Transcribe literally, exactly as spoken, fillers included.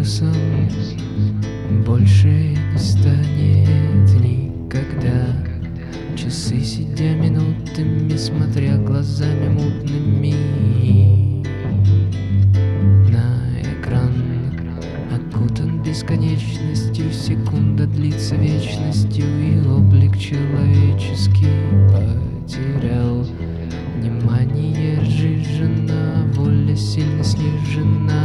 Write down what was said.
вирусом больше не станет никогда. Часы, сидя минутами, смотря глазами мутными на экран, окутан бесконечностью, секунда длится вечностью, и облик человеческий потерял внимание. Сжижена воля, сильно снижена,